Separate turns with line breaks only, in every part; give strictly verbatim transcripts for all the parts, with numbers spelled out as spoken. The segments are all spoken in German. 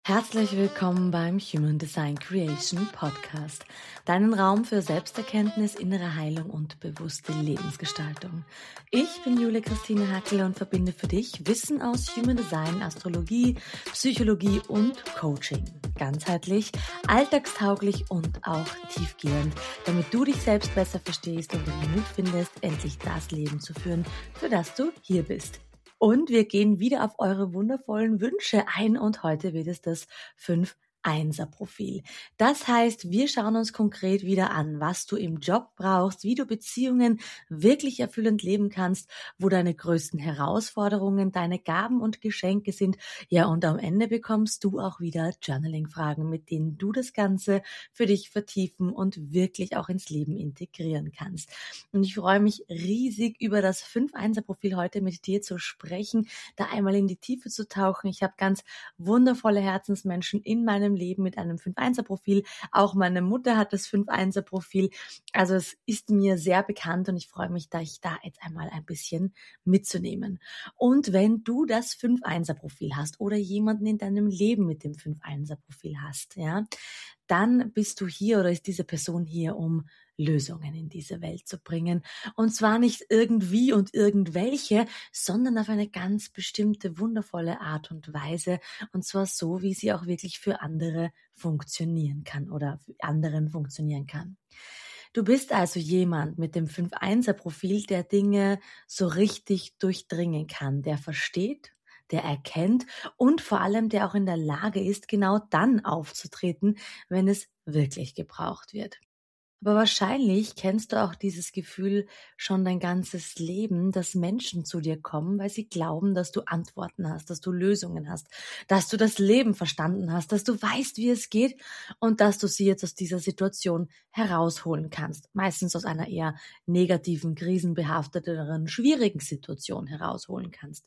Herzlich willkommen beim Human Design Creation Podcast, deinen Raum für Selbsterkenntnis, innere Heilung und bewusste Lebensgestaltung. Ich bin Julia Christine Hackel und verbinde für dich Wissen aus Human Design, Astrologie, Psychologie und Coaching. Ganzheitlich, alltagstauglich und auch tiefgehend, damit du dich selbst besser verstehst und den Mut findest, endlich das Leben zu führen, für das du hier bist. Und wir gehen wieder auf eure wundervollen Wünsche ein und heute wird es das fünf Einser Profil. Das heißt, wir schauen uns konkret wieder an, was du im Job brauchst, wie du Beziehungen wirklich erfüllend leben kannst, wo deine größten Herausforderungen, deine Gaben und Geschenke sind. Ja, und am Ende bekommst du auch wieder Journaling-Fragen, mit denen du das Ganze für dich vertiefen und wirklich auch ins Leben integrieren kannst. Und ich freue mich riesig, über das fünf Einser Profil heute mit dir zu sprechen, da einmal in die Tiefe zu tauchen. Ich habe ganz wundervolle Herzensmenschen in meinem Leben mit einem fünf Einser Profil. Auch meine Mutter hat das fünf Einser Profil. Also es ist mir sehr bekannt und ich freue mich, da ich da jetzt einmal ein bisschen mitzunehmen. Und wenn du das fünf Einser Profil hast oder jemanden in deinem Leben mit dem fünf Einser Profil hast, ja, dann bist du hier oder ist diese Person hier, um Lösungen in diese Welt zu bringen. Und zwar nicht irgendwie und irgendwelche, sondern auf eine ganz bestimmte, wundervolle Art und Weise. Und zwar so, wie sie auch wirklich für andere funktionieren kann oder für anderen funktionieren kann. Du bist also jemand mit dem fünf Einser Profil, der Dinge so richtig durchdringen kann, der versteht, der erkennt und vor allem der auch in der Lage ist, genau dann aufzutreten, wenn es wirklich gebraucht wird. Aber wahrscheinlich kennst du auch dieses Gefühl schon dein ganzes Leben, dass Menschen zu dir kommen, weil sie glauben, dass du Antworten hast, dass du Lösungen hast, dass du das Leben verstanden hast, dass du weißt, wie es geht und dass du sie jetzt aus dieser Situation herausholen kannst. Meistens aus einer eher negativen, krisenbehafteteren, schwierigen Situation herausholen kannst.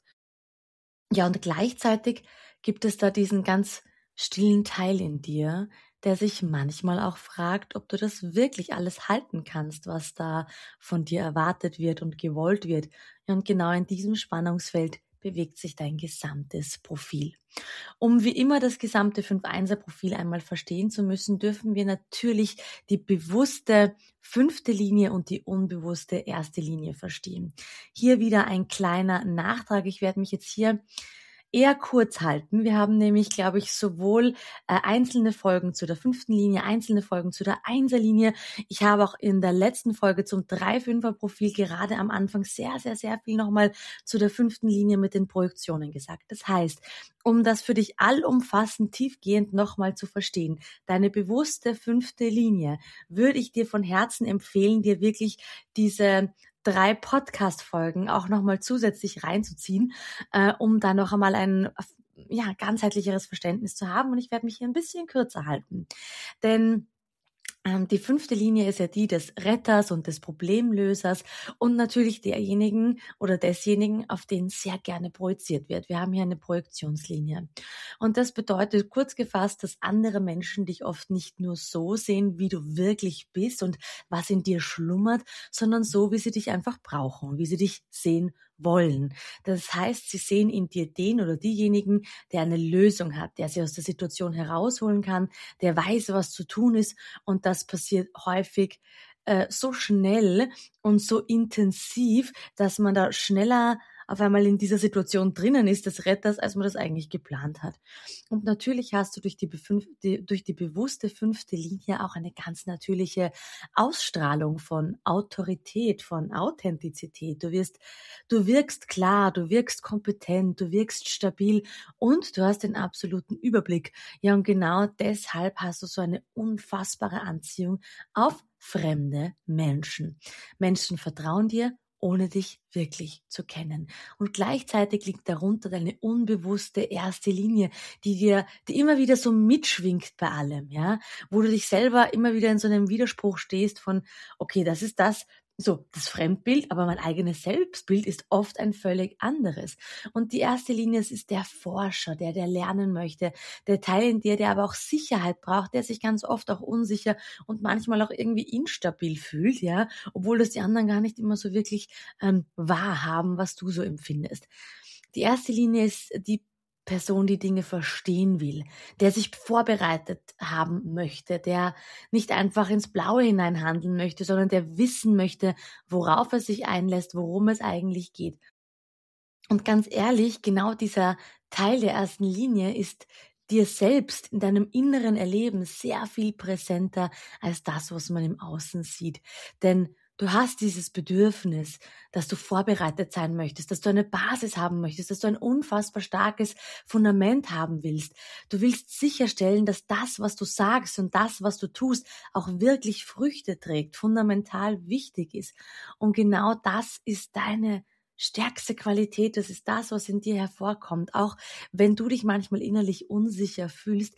Ja, und gleichzeitig gibt es da diesen ganz stillen Teil in dir, der sich manchmal auch fragt, ob du das wirklich alles halten kannst, was da von dir erwartet wird und gewollt wird. Ja, und genau in diesem Spannungsfeld bewegt sich dein gesamtes Profil. Um wie immer das gesamte fünf Einser Profil einmal verstehen zu müssen, dürfen wir natürlich die bewusste fünfte Linie und die unbewusste erste Linie verstehen. Hier wieder ein kleiner Nachtrag. Ich werde mich jetzt hier eher kurz halten. Wir haben nämlich, glaube ich, sowohl äh, einzelne Folgen zu der fünften Linie, einzelne Folgen zu der Einser-Linie. Ich habe auch in der letzten Folge zum drei Fünfer Profil gerade am Anfang sehr, sehr, sehr viel nochmal zu der fünften Linie mit den Projektionen gesagt. Das heißt, um das für dich allumfassend, tiefgehend nochmal zu verstehen, deine bewusste fünfte Linie, würde ich dir von Herzen empfehlen, dir wirklich diese drei Podcast-Folgen auch nochmal zusätzlich reinzuziehen, äh, um da noch einmal ein ja, ganzheitlicheres Verständnis zu haben. Und ich werde mich hier ein bisschen kürzer halten. Denn ähm, die fünfte Linie ist ja die des Retters und des Problemlösers und natürlich derjenigen oder desjenigen, auf den sehr gerne projiziert wird. Wir haben hier eine Projektionslinie. Und das bedeutet kurz gefasst, dass andere Menschen dich oft nicht nur so sehen, wie du wirklich bist und was in dir schlummert, sondern so, wie sie dich einfach brauchen, wie sie dich sehen wollen. Das heißt, sie sehen in dir den oder diejenigen, der eine Lösung hat, der sie aus der Situation herausholen kann, der weiß, was zu tun ist, und das passiert häufig äh, so schnell und so intensiv, dass man da schneller auf einmal in dieser Situation drinnen ist, des Retters, als man das eigentlich geplant hat. Und natürlich hast du durch die, befünf- die, durch die bewusste fünfte Linie auch eine ganz natürliche Ausstrahlung von Autorität, von Authentizität. Du wirst, du wirkst klar, du wirkst kompetent, du wirkst stabil und du hast den absoluten Überblick. Ja, und genau deshalb hast du so eine unfassbare Anziehung auf fremde Menschen. Menschen vertrauen dir, ohne dich wirklich zu kennen. Und gleichzeitig liegt darunter deine unbewusste erste Linie, die dir, die immer wieder so mitschwingt bei allem, ja, wo du dich selber immer wieder in so einem Widerspruch stehst von, okay, das ist das, so, das Fremdbild, aber mein eigenes Selbstbild ist oft ein völlig anderes. Und die erste Linie, es ist der Forscher, der, der lernen möchte, der Teil in dir, der aber auch Sicherheit braucht, der sich ganz oft auch unsicher und manchmal auch irgendwie instabil fühlt, ja, obwohl das die anderen gar nicht immer so wirklich ähm, wahrhaben, was du so empfindest. Die erste Linie ist die Person, die Dinge verstehen will, der sich vorbereitet haben möchte, der nicht einfach ins Blaue hinein handeln möchte, sondern der wissen möchte, worauf er sich einlässt, worum es eigentlich geht. Und ganz ehrlich, genau dieser Teil der ersten Linie ist dir selbst in deinem inneren Erleben sehr viel präsenter als das, was man im Außen sieht. Denn du hast dieses Bedürfnis, dass du vorbereitet sein möchtest, dass du eine Basis haben möchtest, dass du ein unfassbar starkes Fundament haben willst. Du willst sicherstellen, dass das, was du sagst und das, was du tust, auch wirklich Früchte trägt, fundamental wichtig ist. Und genau das ist deine stärkste Qualität, das ist das, was in dir hervorkommt. Auch wenn du dich manchmal innerlich unsicher fühlst,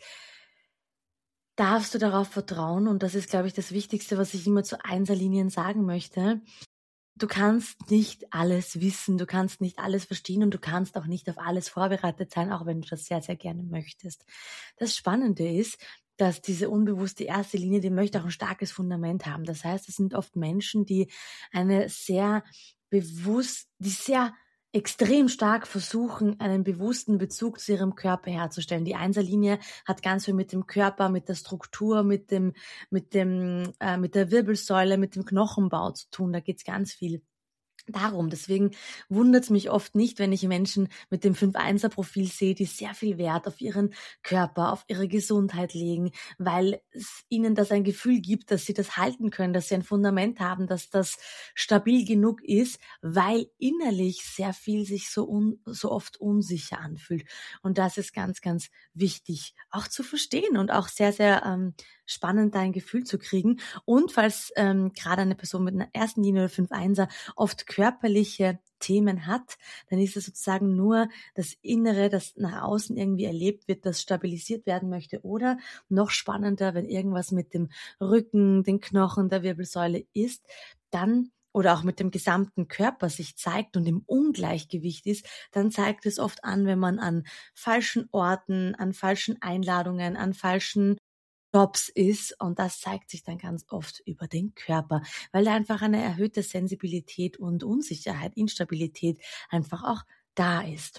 darfst du darauf vertrauen, und das ist, glaube ich, das Wichtigste, was ich immer zu Einserlinien sagen möchte. Du kannst nicht alles wissen, du kannst nicht alles verstehen und du kannst auch nicht auf alles vorbereitet sein, auch wenn du das sehr, sehr gerne möchtest. Das Spannende ist, dass diese unbewusste erste Linie, die möchte auch ein starkes Fundament haben. Das heißt, es sind oft Menschen, die eine sehr bewusst, die sehr extrem stark versuchen, einen bewussten Bezug zu ihrem Körper herzustellen. Die Einserlinie hat ganz viel mit dem Körper, mit der Struktur, mit dem, mit dem, äh, mit der Wirbelsäule, mit dem Knochenbau zu tun. Da geht's ganz viel darum. Deswegen wundert es mich oft nicht, wenn ich Menschen mit dem fünf Einser Profil sehe, die sehr viel Wert auf ihren Körper, auf ihre Gesundheit legen, weil es ihnen das ein Gefühl gibt, dass sie das halten können, dass sie ein Fundament haben, dass das stabil genug ist, weil innerlich sehr viel sich so, un, so oft unsicher anfühlt. Und das ist ganz, ganz wichtig auch zu verstehen und auch sehr, sehr ähm, spannend, da ein Gefühl zu kriegen. Und falls ähm, gerade eine Person mit einer ersten Linie oder fünf Einser oft körperliche Themen hat, dann ist es sozusagen nur das Innere, das nach außen irgendwie erlebt wird, das stabilisiert werden möchte. Oder noch spannender, wenn irgendwas mit dem Rücken, den Knochen, der Wirbelsäule ist, dann oder auch mit dem gesamten Körper sich zeigt und im Ungleichgewicht ist, dann zeigt es oft an, wenn man an falschen Orten, an falschen Einladungen, an falschen Jobs ist, und das zeigt sich dann ganz oft über den Körper, weil da einfach eine erhöhte Sensibilität und Unsicherheit, Instabilität einfach auch da ist.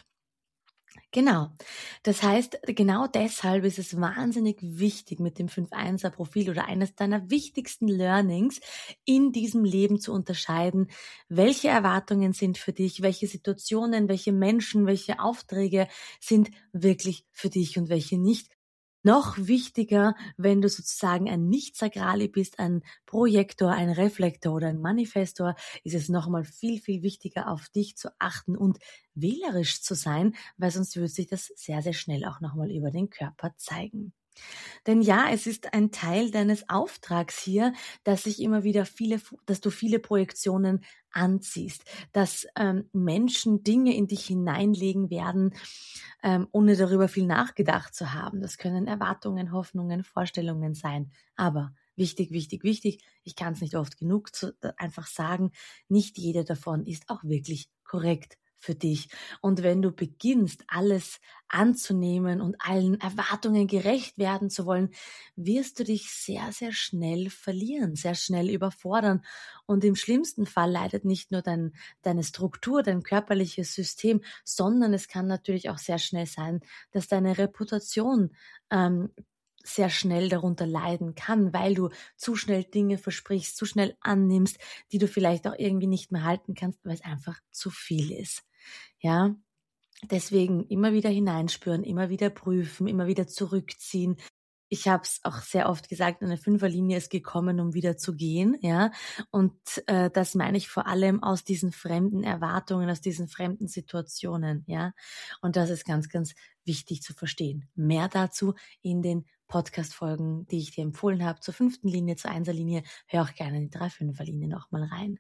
Genau. Das heißt, genau deshalb ist es wahnsinnig wichtig, mit dem fünf Einser Profil oder eines deiner wichtigsten Learnings in diesem Leben zu unterscheiden, welche Erwartungen sind für dich, welche Situationen, welche Menschen, welche Aufträge sind wirklich für dich und welche nicht. Noch wichtiger, wenn du sozusagen ein Nicht-Sakrali bist, ein Projektor, ein Reflektor oder ein Manifestor, ist es nochmal viel, viel wichtiger, auf dich zu achten und wählerisch zu sein, weil sonst würde sich das sehr, sehr schnell auch nochmal über den Körper zeigen. Denn ja, es ist ein Teil deines Auftrags hier, dass sich immer wieder viele, dass du viele Projektionen anziehst, dass ähm, Menschen Dinge in dich hineinlegen werden, ähm, ohne darüber viel nachgedacht zu haben. Das können Erwartungen, Hoffnungen, Vorstellungen sein. Aber wichtig, wichtig, wichtig, ich kann es nicht oft genug zu, einfach sagen, nicht jede davon ist auch wirklich korrekt für dich. Und wenn du beginnst, alles anzunehmen und allen Erwartungen gerecht werden zu wollen, wirst du dich sehr, sehr schnell verlieren, sehr schnell überfordern. Und im schlimmsten Fall leidet nicht nur dein, deine Struktur, dein körperliches System, sondern es kann natürlich auch sehr schnell sein, dass deine Reputation ähm, sehr schnell darunter leiden kann, weil du zu schnell Dinge versprichst, zu schnell annimmst, die du vielleicht auch irgendwie nicht mehr halten kannst, weil es einfach zu viel ist. Ja, deswegen immer wieder hineinspüren, immer wieder prüfen, immer wieder zurückziehen. Ich habe es auch sehr oft gesagt, eine Fünferlinie ist gekommen, um wieder zu gehen, ja. Und äh, das meine ich vor allem aus diesen fremden Erwartungen, aus diesen fremden Situationen, ja. Und das ist ganz, ganz wichtig zu verstehen. Mehr dazu in den Podcast-Folgen, die ich dir empfohlen habe, zur fünften Linie, zur Einserlinie. Hör auch gerne in die drei Fünferlinie nochmal rein.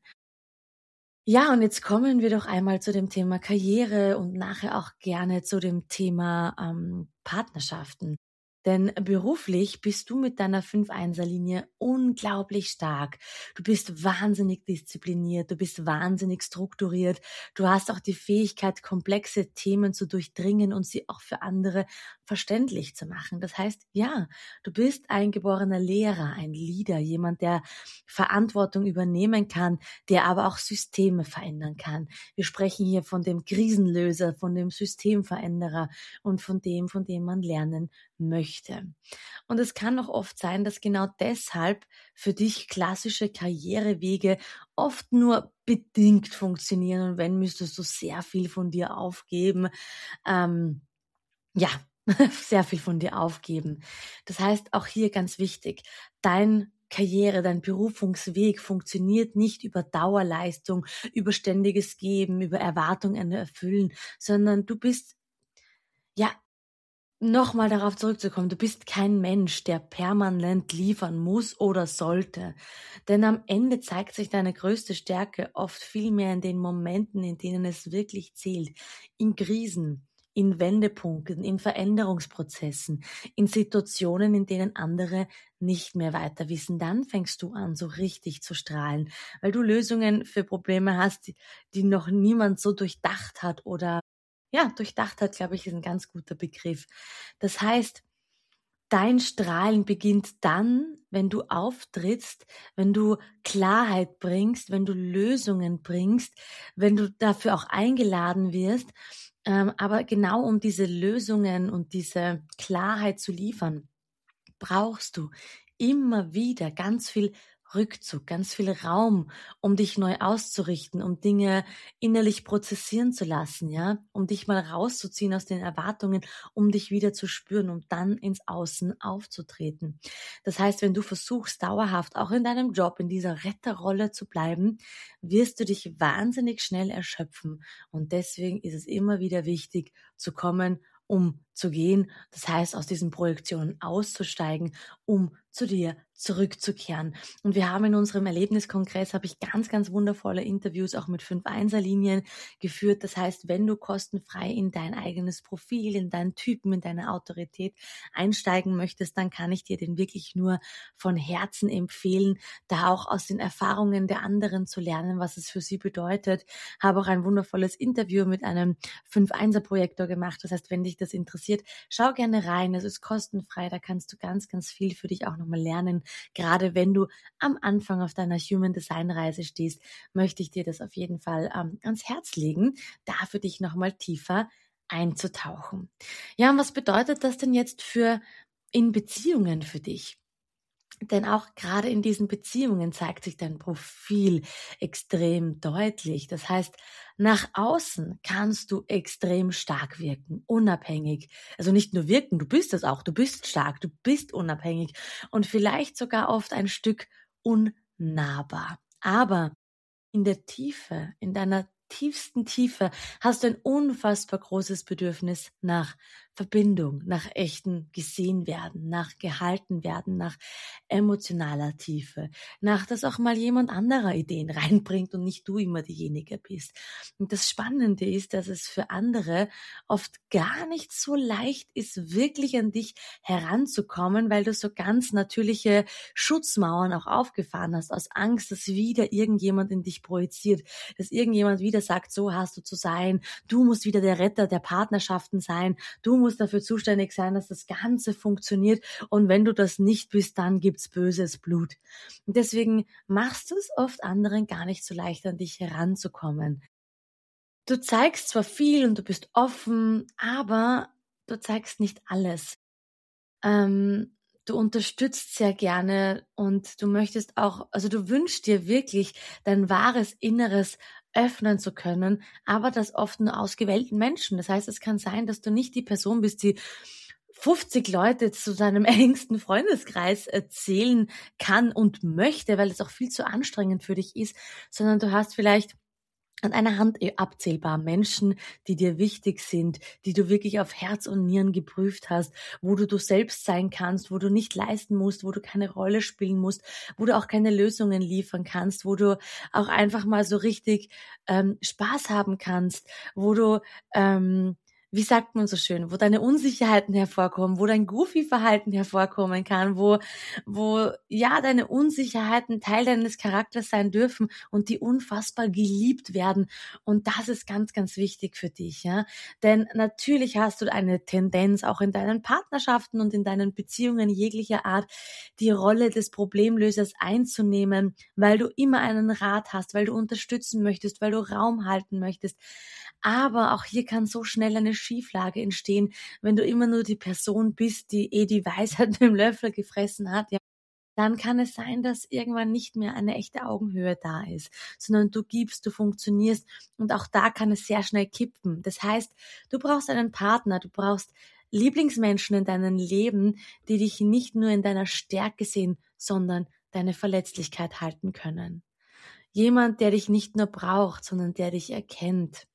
Ja, und jetzt kommen wir doch einmal zu dem Thema Karriere und nachher auch gerne zu dem Thema ähm, Partnerschaften. Denn beruflich bist du mit deiner fünf eins Linie unglaublich stark. Du bist wahnsinnig diszipliniert, du bist wahnsinnig strukturiert. Du hast auch die Fähigkeit, komplexe Themen zu durchdringen und sie auch für andere verständlich zu machen. Das heißt, ja, du bist ein geborener Lehrer, ein Leader, jemand, der Verantwortung übernehmen kann, der aber auch Systeme verändern kann. Wir sprechen hier von dem Krisenlöser, von dem Systemveränderer und von dem, von dem man lernen möchte. Und es kann auch oft sein, dass genau deshalb für dich klassische Karrierewege oft nur bedingt funktionieren und wenn, müsstest du sehr viel von dir aufgeben. Ähm, ja, sehr viel von dir aufgeben. Das heißt, auch hier ganz wichtig, dein Karriere, dein Berufungsweg funktioniert nicht über Dauerleistung, über ständiges Geben, über Erwartungen erfüllen, sondern du bist, ja, nochmal darauf zurückzukommen, du bist kein Mensch, der permanent liefern muss oder sollte. Denn am Ende zeigt sich deine größte Stärke oft viel mehr in den Momenten, in denen es wirklich zählt. In Krisen, in Wendepunkten, in Veränderungsprozessen, in Situationen, in denen andere nicht mehr weiter wissen. Dann fängst du an, so richtig zu strahlen, weil du Lösungen für Probleme hast, die, die noch niemand so durchdacht hat oder ja, durchdacht hat, glaube ich, ist ein ganz guter Begriff. Das heißt, dein Strahlen beginnt dann, wenn du auftrittst, wenn du Klarheit bringst, wenn du Lösungen bringst, wenn du dafür auch eingeladen wirst. Ähm, aber genau um diese Lösungen und diese Klarheit zu liefern, brauchst du immer wieder ganz viel Rückzug, ganz viel Raum, um dich neu auszurichten, um Dinge innerlich prozessieren zu lassen, ja, um dich mal rauszuziehen aus den Erwartungen, um dich wieder zu spüren, um dann ins Außen aufzutreten. Das heißt, wenn du versuchst, dauerhaft auch in deinem Job in dieser Retterrolle zu bleiben, wirst du dich wahnsinnig schnell erschöpfen. Und deswegen ist es immer wieder wichtig, zu kommen, um zu gehen. Das heißt, aus diesen Projektionen auszusteigen, um zu dir zurückzukehren. Und wir haben in unserem Erlebniskongress, habe ich ganz, ganz wundervolle Interviews auch mit fünf eins Linien geführt. Das heißt, wenn du kostenfrei in dein eigenes Profil, in deinen Typen, in deine Autorität einsteigen möchtest, dann kann ich dir den wirklich nur von Herzen empfehlen, da auch aus den Erfahrungen der anderen zu lernen, was es für sie bedeutet. Habe auch ein wundervolles Interview mit einem fünf eins Projektor gemacht. Das heißt, wenn dich das interessiert, schau gerne rein. Es ist kostenfrei. Da kannst du ganz, ganz viel für dich auch nochmal lernen. Gerade wenn du am Anfang auf deiner Human Design Reise stehst, möchte ich dir das auf jeden Fall ähm, ans Herz legen, da für dich nochmal tiefer einzutauchen. Ja, und was bedeutet das denn jetzt für in Beziehungen für dich? Denn auch gerade in diesen Beziehungen zeigt sich dein Profil extrem deutlich. Das heißt, nach außen kannst du extrem stark wirken, unabhängig. Also nicht nur wirken, du bist es auch, du bist stark, du bist unabhängig und vielleicht sogar oft ein Stück unnahbar. Aber in der Tiefe, in deiner tiefsten Tiefe hast du ein unfassbar großes Bedürfnis nach Verbindung, nach echten gesehen werden, nach gehalten werden, nach emotionaler Tiefe, nach dass auch mal jemand anderer Ideen reinbringt und nicht du immer diejenige bist. Und das Spannende ist, dass es für andere oft gar nicht so leicht ist, wirklich an dich heranzukommen, weil du so ganz natürliche Schutzmauern auch aufgefahren hast, aus Angst, dass wieder irgendjemand in dich projiziert, dass irgendjemand wieder sagt, so hast du zu sein, du musst wieder der Retter der Partnerschaften sein, du musst dafür zuständig sein, dass das Ganze funktioniert und wenn du das nicht bist, dann gibt's böses Blut. Und deswegen machst du es oft anderen gar nicht so leicht, an dich heranzukommen. Du zeigst zwar viel und du bist offen, aber du zeigst nicht alles. Ähm, du unterstützt sehr gerne und du möchtest auch, also du wünschst dir wirklich, dein wahres Inneres öffnen zu können, aber das oft nur ausgewählten Menschen. Das heißt, es kann sein, dass du nicht die Person bist, die fünfzig Leute zu seinem engsten Freundeskreis erzählen kann und möchte, weil es auch viel zu anstrengend für dich ist, sondern du hast vielleicht an einer Hand abzählbar Menschen, die dir wichtig sind, die du wirklich auf Herz und Nieren geprüft hast, wo du du selbst sein kannst, wo du nicht leisten musst, wo du keine Rolle spielen musst, wo du auch keine Lösungen liefern kannst, wo du auch einfach mal so richtig ähm, Spaß haben kannst, wo du ähm, wie sagt man so schön, wo deine Unsicherheiten hervorkommen, wo dein Goofy-Verhalten hervorkommen kann, wo, wo, ja, deine Unsicherheiten Teil deines Charakters sein dürfen und die unfassbar geliebt werden. Und das ist ganz, ganz wichtig für dich, ja. Denn natürlich hast du eine Tendenz, auch in deinen Partnerschaften und in deinen Beziehungen jeglicher Art, die Rolle des Problemlösers einzunehmen, weil du immer einen Rat hast, weil du unterstützen möchtest, weil du Raum halten möchtest. Aber auch hier kann so schnell eine Schieflage entstehen, wenn du immer nur die Person bist, die eh die Weisheit mit dem Löffel gefressen hat, ja. Dann kann es sein, dass irgendwann nicht mehr eine echte Augenhöhe da ist, sondern du gibst, du funktionierst und auch da kann es sehr schnell kippen. Das heißt, du brauchst einen Partner, du brauchst Lieblingsmenschen in deinem Leben, die dich nicht nur in deiner Stärke sehen, sondern deine Verletzlichkeit halten können. Jemand, der dich nicht nur braucht, sondern der dich erkennt,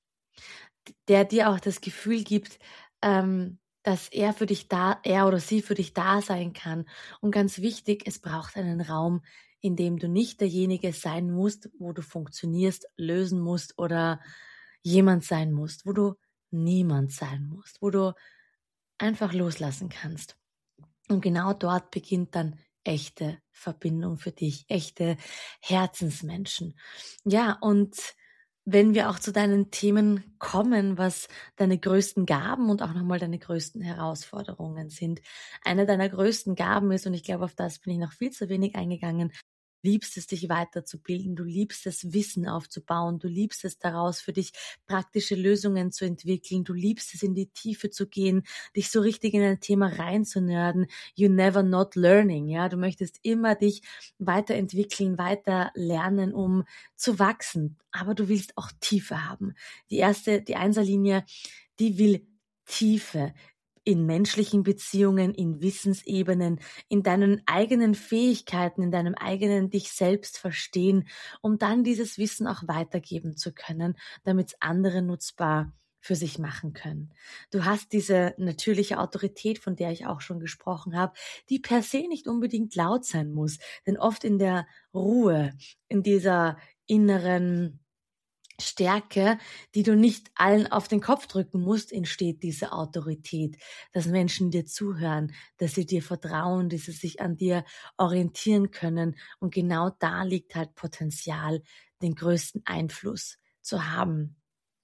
der dir auch das Gefühl gibt, ähm, dass er für dich da, er oder sie für dich da sein kann. Und ganz wichtig, es braucht einen Raum, in dem du nicht derjenige sein musst, wo du funktionierst, lösen musst oder jemand sein musst, wo du niemand sein musst, wo du einfach loslassen kannst. Und genau dort beginnt dann echte Verbindung für dich, echte Herzensmenschen. Ja, und wenn wir auch zu deinen Themen kommen, was deine größten Gaben und auch nochmal deine größten Herausforderungen sind. Eine deiner größten Gaben ist, und ich glaube, auf das bin ich noch viel zu wenig eingegangen, liebst es, dich weiterzubilden, du liebst es, Wissen aufzubauen, du liebst es, daraus für dich praktische Lösungen zu entwickeln, du liebst es, in die Tiefe zu gehen, dich so richtig in ein Thema reinzunörden. You never not learning, ja, du möchtest immer dich weiterentwickeln, weiter lernen, um zu wachsen, aber du willst auch Tiefe haben. Die erste, die Einserlinie, die will Tiefe in menschlichen Beziehungen, in Wissensebenen, in deinen eigenen Fähigkeiten, in deinem eigenen dich selbst verstehen, um dann dieses Wissen auch weitergeben zu können, damit es andere nutzbar für sich machen können. Du hast diese natürliche Autorität, von der ich auch schon gesprochen habe, die per se nicht unbedingt laut sein muss, denn oft in der Ruhe, in dieser inneren Stärke, die du nicht allen auf den Kopf drücken musst, entsteht diese Autorität, dass Menschen dir zuhören, dass sie dir vertrauen, dass sie sich an dir orientieren können. Und genau da liegt halt Potenzial, den größten Einfluss zu haben.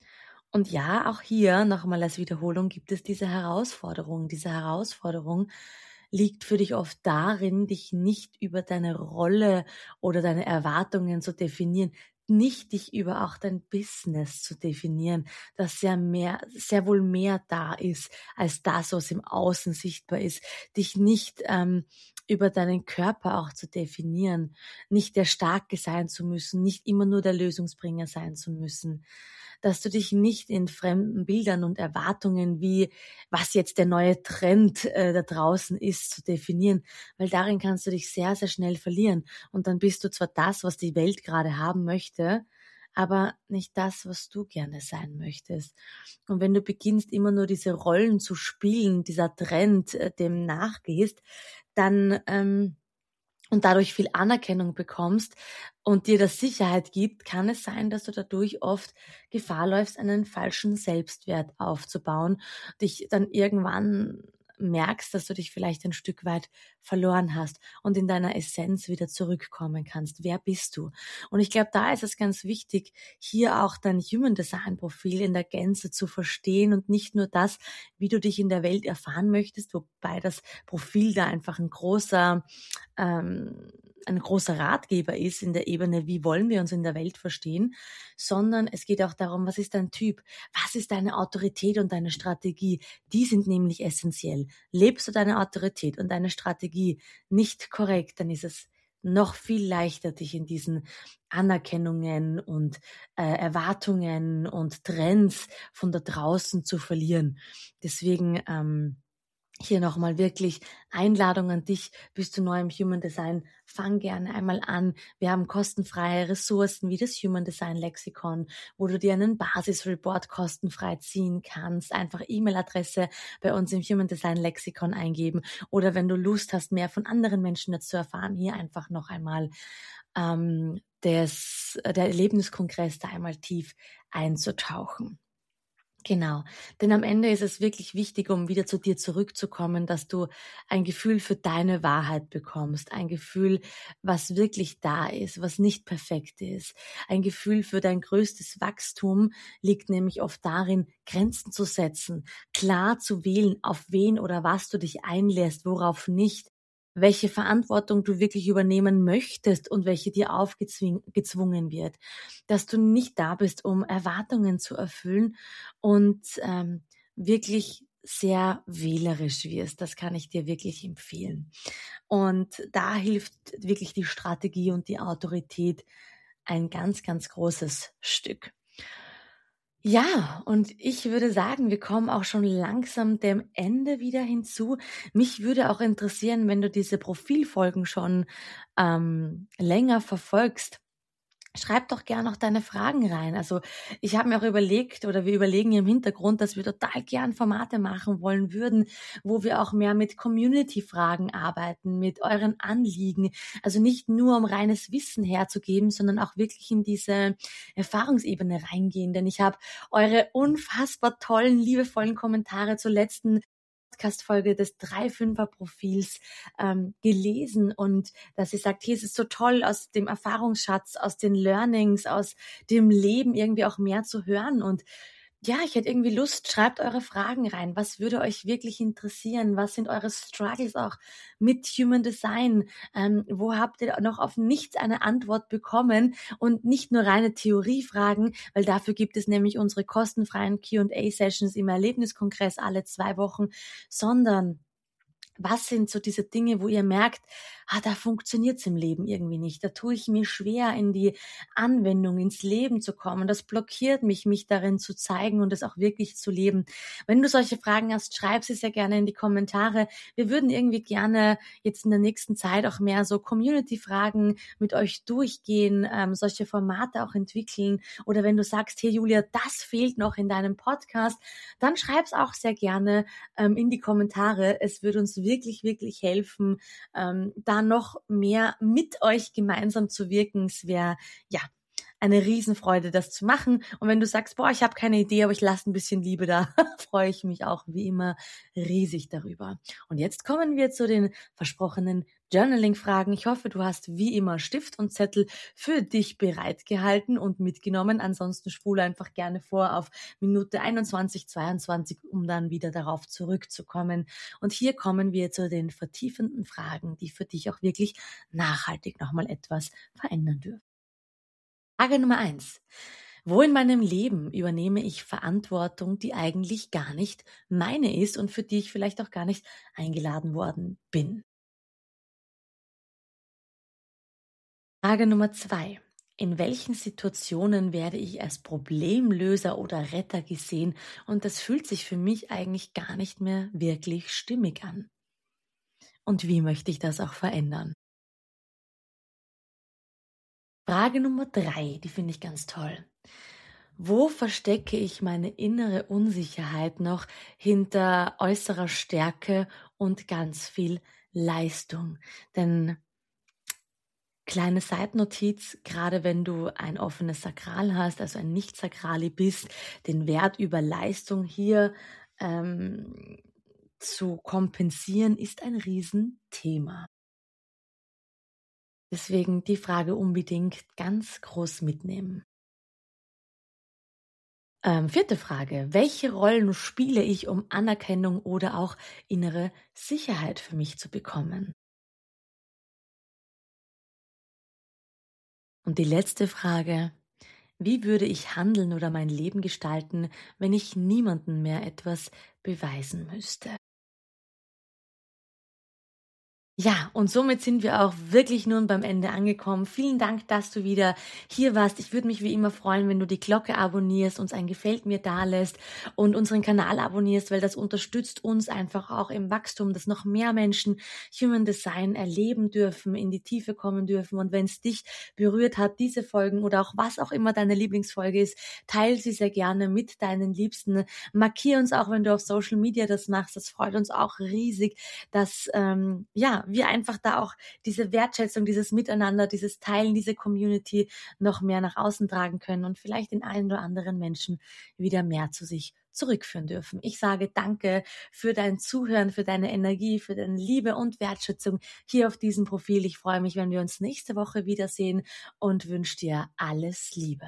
Und ja, auch hier nochmal als Wiederholung gibt es diese Herausforderung. Diese Herausforderung liegt für dich oft darin, dich nicht über deine Rolle oder deine Erwartungen zu definieren, nicht dich über auch dein Business zu definieren, dass sehr mehr, sehr wohl mehr da ist, als das, was im Außen sichtbar ist, dich nicht ähm, über deinen Körper auch zu definieren, nicht der Starke sein zu müssen, nicht immer nur der Lösungsbringer sein zu müssen, dass du dich nicht in fremden Bildern und Erwartungen, wie was jetzt der neue Trend äh, da draußen ist, zu definieren, weil darin kannst du dich sehr, sehr schnell verlieren und dann bist du zwar das, was die Welt gerade haben möchte, aber nicht das, was du gerne sein möchtest. Und wenn du beginnst, immer nur diese Rollen zu spielen, dieser Trend, äh, dem nachgehst, dann ähm, und dadurch viel Anerkennung bekommst und dir das Sicherheit gibt, kann es sein, dass du dadurch oft Gefahr läufst, einen falschen Selbstwert aufzubauen, dich dann irgendwann merkst, dass du dich vielleicht ein Stück weit verloren hast und in deiner Essenz wieder zurückkommen kannst. Wer bist du? Und ich glaube, da ist es ganz wichtig, hier auch dein Human Design Profil in der Gänze zu verstehen und nicht nur das, wie du dich in der Welt erfahren möchtest, wobei das Profil da einfach ein großer ähm, ein großer Ratgeber ist in der Ebene, wie wollen wir uns in der Welt verstehen, sondern es geht auch darum, was ist dein Typ, was ist deine Autorität und deine Strategie, die sind nämlich essentiell. Lebst du deine Autorität und deine Strategie nicht korrekt, dann ist es noch viel leichter, dich in diesen Anerkennungen und äh, Erwartungen und Trends von da draußen zu verlieren. Deswegen ähm, hier nochmal wirklich Einladung an dich, bist du neu im Human Design, fang gerne einmal an. Wir haben kostenfreie Ressourcen wie das Human Design Lexikon, wo du dir einen Basisreport kostenfrei ziehen kannst. Einfach E-Mail-Adresse bei uns im Human Design Lexikon eingeben oder wenn du Lust hast, mehr von anderen Menschen dazu erfahren, hier einfach noch einmal ähm, des, der Erlebniskongress da einmal tief einzutauchen. Genau, denn am Ende ist es wirklich wichtig, um wieder zu dir zurückzukommen, dass du ein Gefühl für deine Wahrheit bekommst, ein Gefühl, was wirklich da ist, was nicht perfekt ist. Ein Gefühl für dein größtes Wachstum liegt nämlich oft darin, Grenzen zu setzen, klar zu wählen, auf wen oder was du dich einlässt, worauf nicht, welche Verantwortung du wirklich übernehmen möchtest und welche dir aufgezwungen wird, dass du nicht da bist, um Erwartungen zu erfüllen und ähm, wirklich sehr wählerisch wirst. Das kann ich dir wirklich empfehlen. Und da hilft wirklich die Strategie und die Autorität ein ganz, ganz großes Stück. Ja, und ich würde sagen, wir kommen auch schon langsam dem Ende wieder hinzu. Mich würde auch interessieren, wenn du diese Profilfolgen schon ähm, länger verfolgst. Schreib doch gern noch deine Fragen rein. Also ich habe mir auch überlegt oder wir überlegen im Hintergrund, dass wir total gern Formate machen wollen würden, wo wir auch mehr mit Community-Fragen arbeiten, mit euren Anliegen. Also nicht nur um reines Wissen herzugeben, sondern auch wirklich in diese Erfahrungsebene reingehen. Denn ich habe eure unfassbar tollen, liebevollen Kommentare zur letzten Podcast-Folge des drei fünfer Profils ähm, gelesen und dass sie sagt, hey, es ist so toll, aus dem Erfahrungsschatz, aus den Learnings, aus dem Leben irgendwie auch mehr zu hören. Und ja, ich hätte irgendwie Lust, schreibt eure Fragen rein. Was würde euch wirklich interessieren? Was sind eure Struggles auch mit Human Design? Ähm, wo habt ihr noch auf nichts eine Antwort bekommen? Und nicht nur reine Theoriefragen, weil dafür gibt es nämlich unsere kostenfreien Q und A-Sessions im Erlebniskongress alle zwei Wochen, sondern was sind so diese Dinge, wo ihr merkt, ah, da funktioniert's im Leben irgendwie nicht. Da tue ich mir schwer, in die Anwendung, ins Leben zu kommen. Das blockiert mich, mich darin zu zeigen und es auch wirklich zu leben. Wenn du solche Fragen hast, schreib sie sehr gerne in die Kommentare. Wir würden irgendwie gerne jetzt in der nächsten Zeit auch mehr so Community-Fragen mit euch durchgehen, ähm, solche Formate auch entwickeln. Oder wenn du sagst, hey Julia, das fehlt noch in deinem Podcast, dann schreib's auch sehr gerne ähm, in die Kommentare. Es wird uns wirklich, wirklich helfen, ähm, da noch mehr mit euch gemeinsam zu wirken. Es wäre, ja, eine Riesenfreude, das zu machen. Und wenn du sagst, boah, ich habe keine Idee, aber ich lasse ein bisschen Liebe da, freue ich mich auch wie immer riesig darüber. Und jetzt kommen wir zu den versprochenen Journaling-Fragen. Ich hoffe, du hast wie immer Stift und Zettel für dich bereitgehalten und mitgenommen. Ansonsten spule einfach gerne vor auf Minute einundzwanzig, zweiundzwanzig, um dann wieder darauf zurückzukommen. Und hier kommen wir zu den vertiefenden Fragen, die für dich auch wirklich nachhaltig nochmal etwas verändern dürfen. Frage Nummer eins. Wo in meinem Leben übernehme ich Verantwortung, die eigentlich gar nicht meine ist und für die ich vielleicht auch gar nicht eingeladen worden bin? Frage Nummer zwei. In welchen Situationen werde ich als Problemlöser oder Retter gesehen und das fühlt sich für mich eigentlich gar nicht mehr wirklich stimmig an? Und wie möchte ich das auch verändern? Frage Nummer drei, die finde ich ganz toll. Wo verstecke ich meine innere Unsicherheit noch hinter äußerer Stärke und ganz viel Leistung? Denn kleine Seitennotiz, gerade wenn du ein offenes Sakral hast, also ein Nicht-Sakrali bist, den Wert über Leistung hier ähm, zu kompensieren, ist ein Riesenthema. Deswegen die Frage unbedingt ganz groß mitnehmen. Ähm, vierte Frage. Welche Rollen spiele ich, um Anerkennung oder auch innere Sicherheit für mich zu bekommen? Und die letzte Frage. Wie würde ich handeln oder mein Leben gestalten, wenn ich niemandem mehr etwas beweisen müsste? Ja, und somit sind wir auch wirklich nun beim Ende angekommen. Vielen Dank, dass du wieder hier warst. Ich würde mich wie immer freuen, wenn du die Glocke abonnierst, uns ein Gefällt mir dalässt und unseren Kanal abonnierst, weil das unterstützt uns einfach auch im Wachstum, dass noch mehr Menschen Human Design erleben dürfen, in die Tiefe kommen dürfen. Und wenn es dich berührt hat, diese Folgen oder auch was auch immer deine Lieblingsfolge ist, teile sie sehr gerne mit deinen Liebsten. Markier uns auch, wenn du auf Social Media das machst. Das freut uns auch riesig, dass ähm, ja wir einfach da auch diese Wertschätzung, dieses Miteinander, dieses Teilen, diese Community noch mehr nach außen tragen können und vielleicht den einen oder anderen Menschen wieder mehr zu sich zurückführen dürfen. Ich sage danke für dein Zuhören, für deine Energie, für deine Liebe und Wertschätzung hier auf diesem Profil. Ich freue mich, wenn wir uns nächste Woche wiedersehen und wünsche dir alles Liebe.